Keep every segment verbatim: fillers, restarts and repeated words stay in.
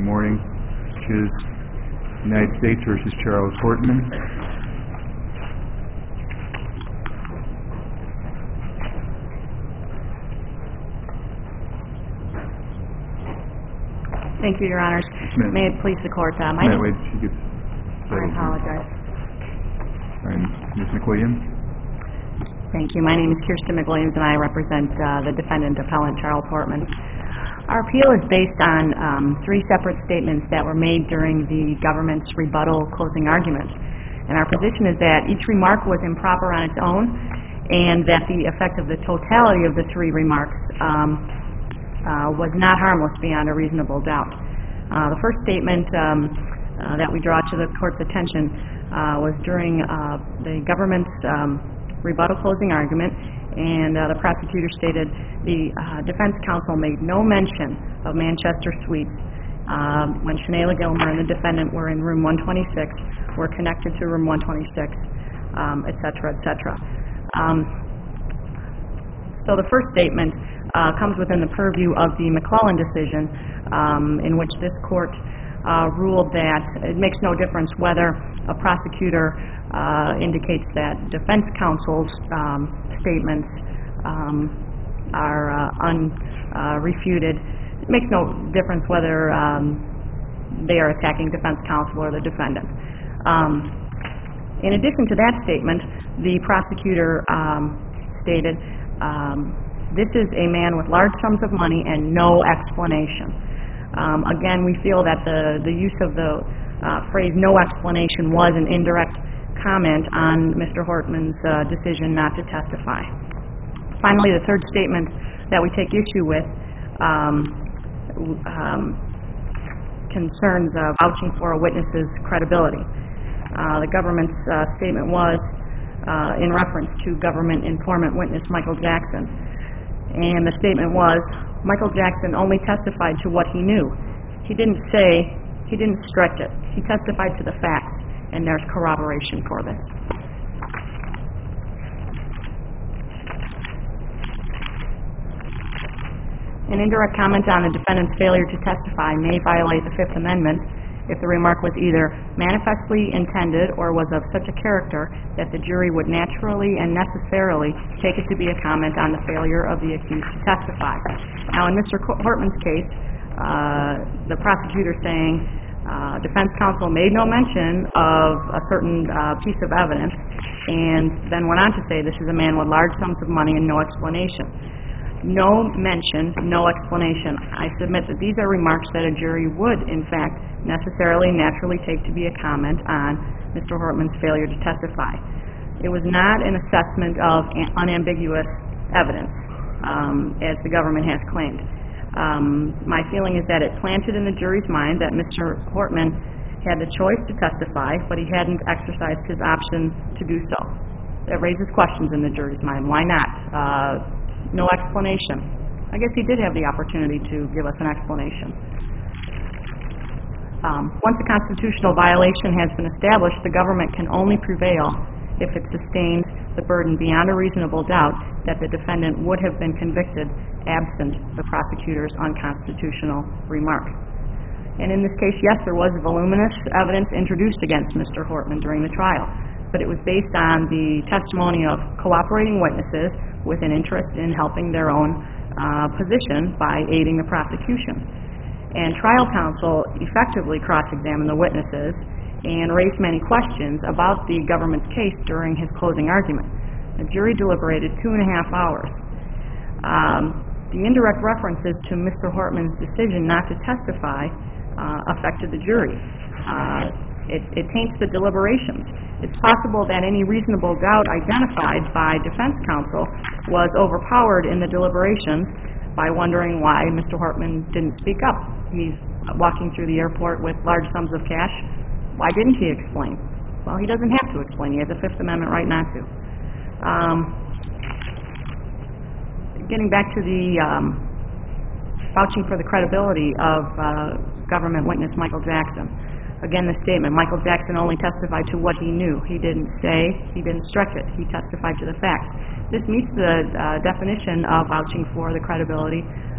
morning, which is United States versus Charles Hortman. Thank you, Your Honors. May it please the Court. Uh, my Wait, wait, she gets I apologize. And Miz McWilliams? Thank you. My name is Kirsten McWilliams, and I represent uh, the defendant appellant Charles Hortman. Our appeal is based on um, three separate statements that were made during the government's rebuttal closing argument. And our position is that each remark was improper on its own, and that the effect of the totality of the three remarks um, uh, was not harmless beyond a reasonable doubt. Uh, the first statement um, uh, that we draw to the Court's attention uh, was during uh, the government's um, rebuttal closing argument, and uh, the prosecutor stated the uh, defense counsel made no mention of Manchester Suites uh, when Shanayla Gilmer and the defendant were in room one twenty-six, were connected to room one twenty-six, um, et cetera, et cetera. Um, so the first statement uh, comes within the purview of the McClellan decision, um, in which this Court uh, ruled that it makes no difference whether a prosecutor uh, indicates that defense counsel's um, statements um, are uh, unrefuted. Uh, it makes no difference whether um, they are attacking defense counsel or the defendant. Um, in addition to that statement, the prosecutor um, stated, um, this is a man with large sums of money and no explanation. Um, again, we feel that the, the use of the uh, phrase no explanation was an indirect comment on Mister Hortman's uh, decision not to testify. Finally, the third statement that we take issue with um, um, concerns uh, vouching for a witness's credibility. Uh, the government's uh, statement was uh, in reference to government informant witness Michael Jackson. And the statement was, Michael Jackson only testified to what he knew. He didn't say, he didn't stretch it. He testified to the facts, and there's corroboration for this. An indirect comment on a defendant's failure to testify may violate the Fifth Amendment if the remark was either manifestly intended or was of such a character that the jury would naturally and necessarily take it to be a comment on the failure of the accused to testify. Now, in Mister Hortman's case, uh, the prosecutor saying uh, defense counsel made no mention of a certain uh, piece of evidence, and then went on to say this is a man with large sums of money and no explanation. No mention, no explanation. I submit that these are remarks that a jury would, in fact, necessarily, naturally take to be a comment on Mister Hortman's failure to testify. It was not an assessment of unambiguous evidence, um, as the government has claimed. Um, my feeling is that it planted in the jury's mind that Mister Hortman had the choice to testify, but he hadn't exercised his option to do so. That raises questions in the jury's mind. Why not? Uh, no explanation. I guess he did have the opportunity to give us an explanation. Um, once a constitutional violation has been established, the government can only prevail if it sustains the burden beyond a reasonable doubt that the defendant would have been convicted absent the prosecutor's unconstitutional remark. And in this case, yes, there was voluminous evidence introduced against Mister Hortman during the trial, but it was based on the testimony of cooperating witnesses with an interest in helping their own uh, position by aiding the prosecution. And trial counsel effectively cross-examined the witnesses and raised many questions about the government's case during his closing argument. The jury deliberated two and a half hours. Um, the indirect references to Mister Hortman's decision not to testify uh, affected the jury. Uh, it, it taints the deliberations. It's possible that any reasonable doubt identified by defense counsel was overpowered in the deliberations by wondering why Mister Hortman didn't speak up. He's walking through the airport with large sums of cash. Why didn't he explain? Well, he doesn't have to explain. He has a Fifth Amendment right not to. Um, getting back to the um, vouching for the credibility of uh, government witness Michael Jackson. Again, the statement, Michael Jackson only testified to what he knew. He didn't say, he didn't stretch it. He testified to the facts. This meets the uh, definition of vouching for the credibility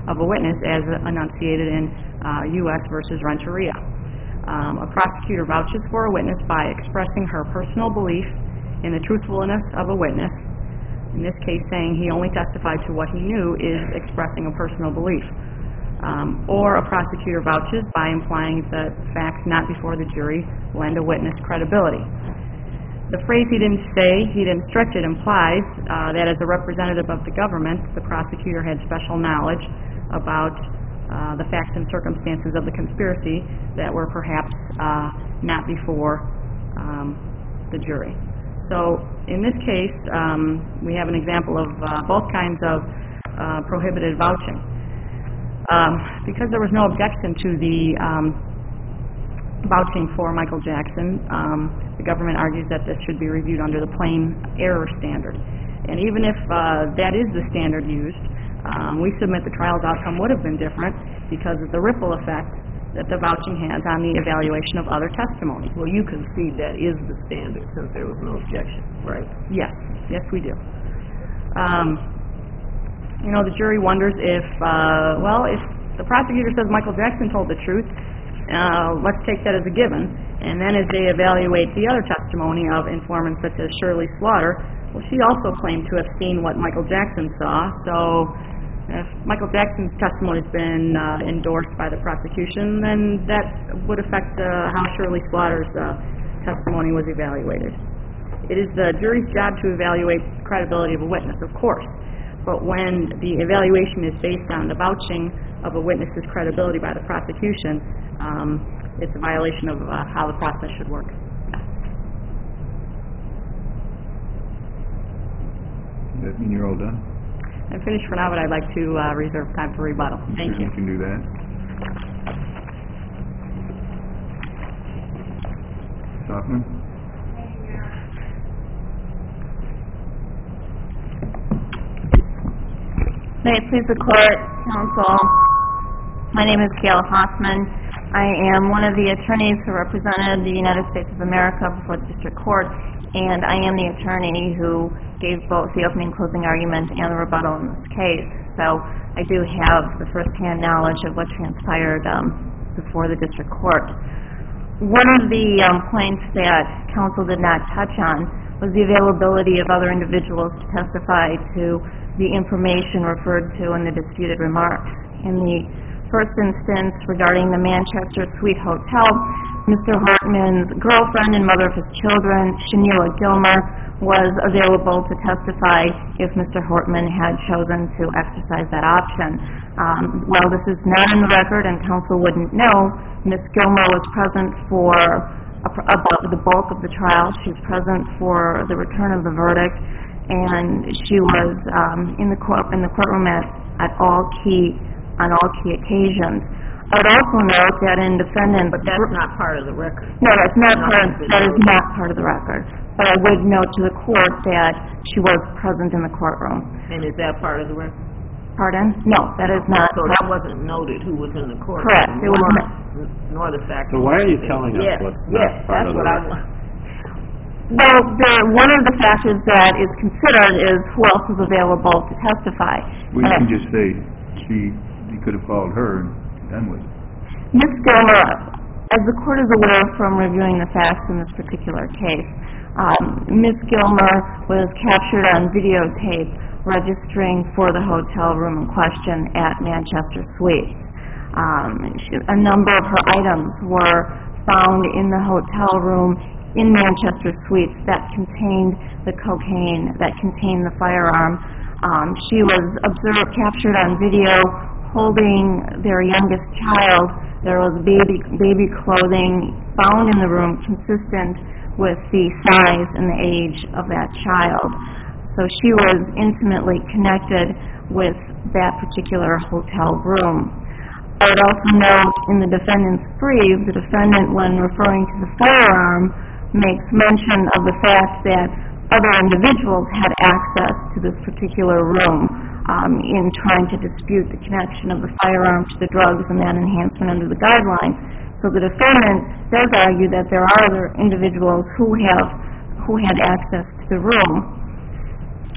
of a witness as enunciated in uh, U S versus Renteria. Um, a prosecutor vouches for a witness by expressing her personal belief in the truthfulness of a witness. In this case, saying he only testified to what he knew is expressing a personal belief. Um, or a prosecutor vouches by implying that facts not before the jury lend a witness credibility. The phrase "he didn't say, he didn't stretch it" implies uh, that as a representative of the government, the prosecutor had special knowledge about uh, the facts and circumstances of the conspiracy that were perhaps uh, not before um, the jury. So in this case, um, we have an example of uh, both kinds of uh, prohibited vouching. Um, because there was no objection to the um, vouching for Michael Jackson, um, the government argues that this should be reviewed under the plain error standard. And even if uh, that is the standard used, um, we submit the trial's outcome would have been different because of the ripple effect that the vouching has on the evaluation of other testimony. Well, you concede that is the standard since there was no objection, right? Yes, yes we do. Um, You know, the jury wonders if, uh, well, if the prosecutor says Michael Jackson told the truth, uh, let's take that as a given. And then as they evaluate the other testimony of informants such as Shirley Slaughter, well, she also claimed to have seen what Michael Jackson saw. So if Michael Jackson's testimony has been uh, endorsed by the prosecution, then that would affect uh, how Shirley Slaughter's uh, testimony was evaluated. It is the jury's job to evaluate credibility of a witness, of course. But when the evaluation is based on the vouching of a witness's credibility by the prosecution, um, it's a violation of uh, how the process should work. Does that mean you're all done? I'm finished for now, but I'd like to uh, reserve time for rebuttal. Thank you. You can do that. Hoffman? May it please the court, counsel. My name is Gail Hoffman. I am one of the attorneys who represented the United States of America before the district court, and I am the attorney who gave both the opening and closing argument and the rebuttal in this case. So I do have the first-hand knowledge of what transpired um, before the district court. One of the um, points that counsel did not touch on was the availability of other individuals to testify to the information referred to in the disputed remarks. In the first instance, regarding the Manchester Suite Hotel, Mister Hortman's girlfriend and mother of his children, Shanila Gilmer, was available to testify if Mister Hortman had chosen to exercise that option. Um, while this is not in the record and counsel wouldn't know, Miz Gilmer was present for a, about the bulk of the trial. She was present for the return of the verdict, and she was um, in the court in the courtroom at, at all key on all key occasions. I would also note that in defendant, but that's not part of the record. No, that's not part. That is not part of the record. But I would note to the court that she was present in the courtroom. And is that part of the record? Pardon? No, that is not. So that wasn't noted who was in the courtroom. Correct. It was nor, not. nor the fact. So why are you telling us yes, what's yes, not part that's of the what I record? want. Well, the, one of the factors that is considered is who else is available to testify. Well, you Uh, can just say she, you could have called her and done with it. Miz Gilmer, as the court is aware from reviewing the facts in this particular case, um, Miz Gilmer was captured on videotape registering for the hotel room in question at Manchester Suites. Um, she, a number of her items were found in the hotel room in Manchester Suites that contained the cocaine, that contained the firearm. Um, she was observed, captured on video holding their youngest child. There was baby baby clothing found in the room consistent with the size and the age of that child. So she was intimately connected with that particular hotel room. I would also note in the defendant's brief, the defendant, when referring to the firearm, makes mention of the fact that other individuals had access to this particular room um, in trying to dispute the connection of the firearm to the drugs and that enhancement under the guidelines. So the defendant does argue that there are other individuals who have who had access to the room.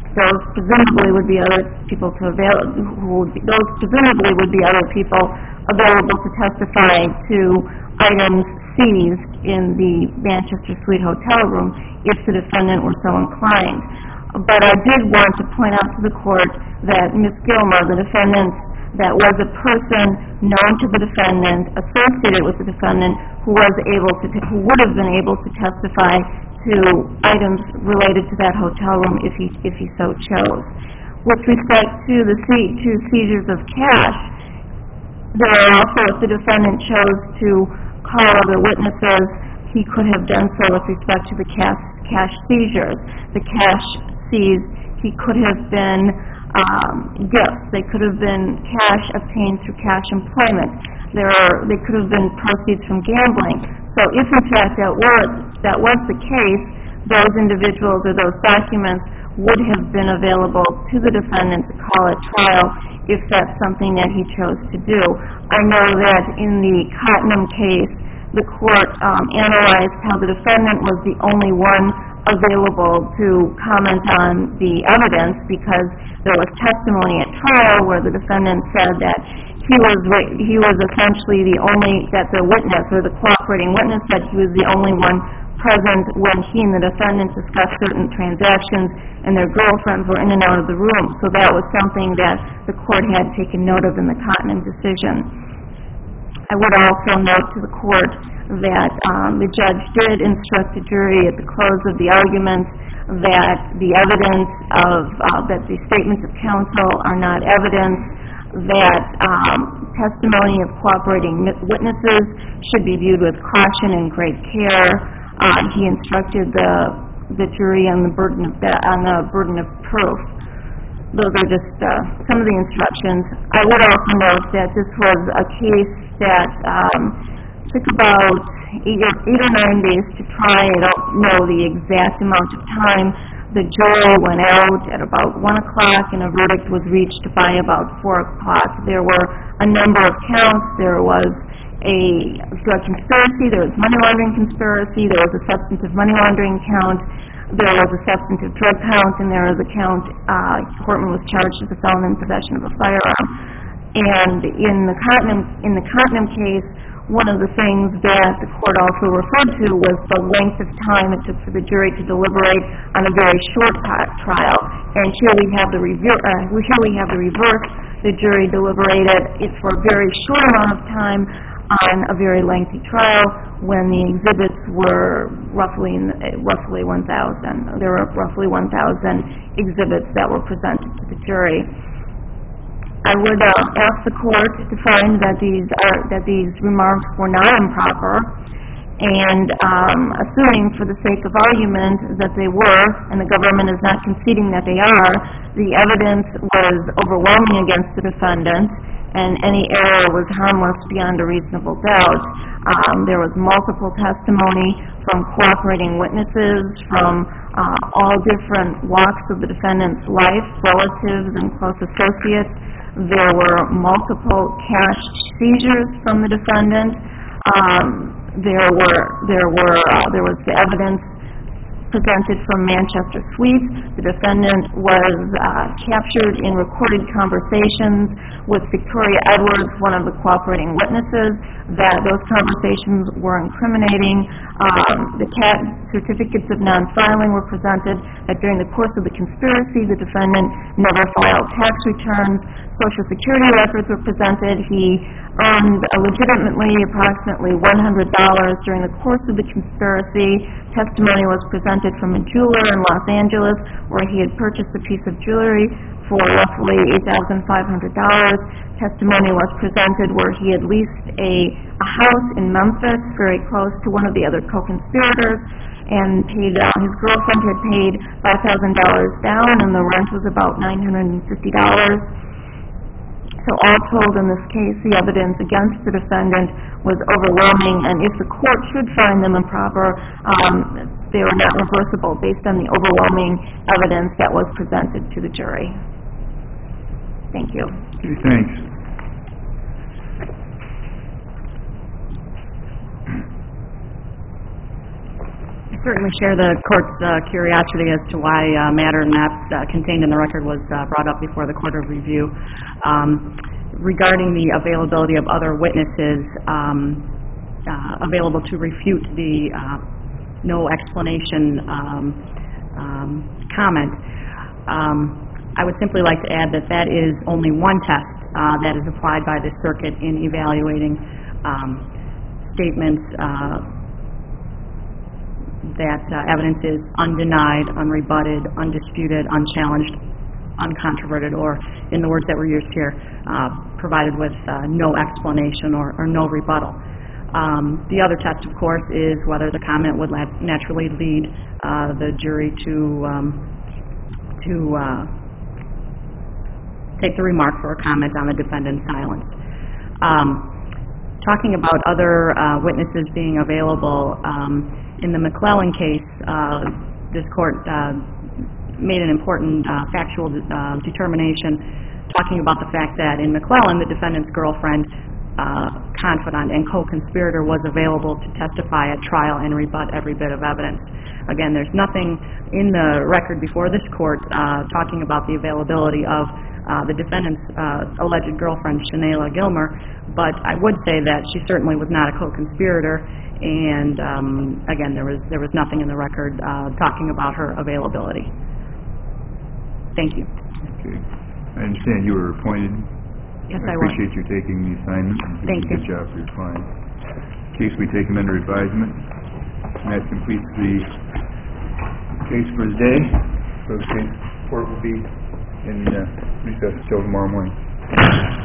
those presumably would be other people to avail, who would be, those presumably would be other people available to testify to items seized in the Manchester Suite hotel room if the defendant were so inclined. But I did want to point out to the court that Miz Gilmer, the defendant, that was a person known to the defendant, associated with the defendant, who was able to, t- who would have been able to testify to items related to that hotel room if he if he so chose. With respect to the se- to seizures of cash, there are also, if the defendant chose to call other witnesses, he could have done so with respect to the cash cash seizures. The cash seized, he could have been um, gifts. They could have been cash obtained through cash employment. There are, they could have been proceeds from gambling. So if in fact that was, that was the case, those individuals or those documents would have been available to the defendant to call at trial if that's something that he chose to do. I know that in the Cottenham case, the court um, analyzed how the defendant was the only one available to comment on the evidence because there was testimony at trial where the defendant said that he was he was essentially the only, that the witness or the cooperating witness said he was the only one present when he and the defendant discussed certain transactions and their girlfriends were in and out of the room. So that was something that the court had taken note of in the Cottenham decision. I would also note to the court that um, the judge did instruct the jury at the close of the argument that the evidence of, uh, that the statements of counsel are not evidence, that um, testimony of cooperating witnesses should be viewed with caution and great care. Uh, he instructed the the jury on the burden of the, on the burden of proof. Those are just uh, some of the instructions. I would also note that this was a case that um, took about eight or, eight or nine days to try. I don't know the exact amount of time. The jury went out at about one o'clock and a verdict was reached by about four o'clock. There were a number of counts. There was a drug conspiracy, there was money laundering conspiracy, there was a substantive money laundering count, there was a substantive drug count, and there was a count, uh, Hortman was charged with a felon in possession of a firearm. And in the Cottenham, in the Cottenham case, one of the things that the court also referred to was the length of time it took for the jury to deliberate on a very short trial. And here we have the reverse. Uh, here we have the reverse. The jury deliberated it for a very short amount of time on a very lengthy trial when the exhibits were roughly roughly one thousand. There were roughly one thousand exhibits that were presented to the jury. I would uh, ask the court to find that these are, that these remarks were not improper, and um, assuming for the sake of argument that they were, and the government is not conceding that they are, the evidence was overwhelming against the defendant, and any error was harmless beyond a reasonable doubt. Um, there was multiple testimony from cooperating witnesses, from uh, all different walks of the defendant's life, relatives and close associates. There were multiple cash seizures from the defendant. Um, there were there were uh, there was the evidence presented from Manchester Suite. The defendant was uh, captured in recorded conversations with Victoria Edwards, one of the cooperating witnesses, that those conversations were incriminating. Um, the cat certificates of non-filing were presented, that during the course of the conspiracy, the defendant never filed tax returns. Social Security records were presented. He earned uh, legitimately approximately one hundred dollars during the course of the conspiracy. Testimony was presented from a jeweler in Los Angeles where he had purchased a piece of jewelry for roughly eight thousand five hundred dollars. Testimony was presented where he had leased a, a house in Memphis very close to one of the other co-conspirators and paid, uh, his girlfriend had paid five thousand dollars down and the rent was about nine hundred fifty dollars. So all told in this case, the evidence against the defendant was overwhelming, and if the court should find them improper, um, they were not reversible based on the overwhelming evidence that was presented to the jury. Thank you. Okay, thanks. certainly share the court's uh, curiosity as to why a matter not uh, contained in the record was uh, brought up before the Court of Review. Um, regarding the availability of other witnesses um, uh, available to refute the uh, no explanation um, um, comment, um, I would simply like to add that that is only one test uh, that is applied by the circuit in evaluating um, statements uh, that uh, evidence is undenied, unrebutted, undisputed, unchallenged, uncontroverted, or, in the words that were used here, uh, provided with uh, no explanation or, or no rebuttal. Um, the other test, of course, is whether the comment would la- naturally lead uh, the jury to um, to uh, take the remark for a comment on the defendant's silence. Um, talking about other uh, witnesses being available, um, in the McClellan case, uh, this court uh, made an important uh, factual uh, determination talking about the fact that in McClellan, the defendant's girlfriend, uh, confidant, and co-conspirator was available to testify at trial and rebut every bit of evidence. Again, there's nothing in the record before this court uh, talking about the availability of uh, the defendant's uh, alleged girlfriend, Shanayla Gilmer, but I would say that she certainly was not a co-conspirator, and um, again, there was there was nothing in the record uh, talking about her availability. Thank you. Okay. I understand you were appointed. Yes, I I was. appreciate you taking the assignment. and Thank doing a you. good job for your client. Case will be taken under advisement. And that completes the case for the day. So the case court will be in uh, recess until tomorrow morning.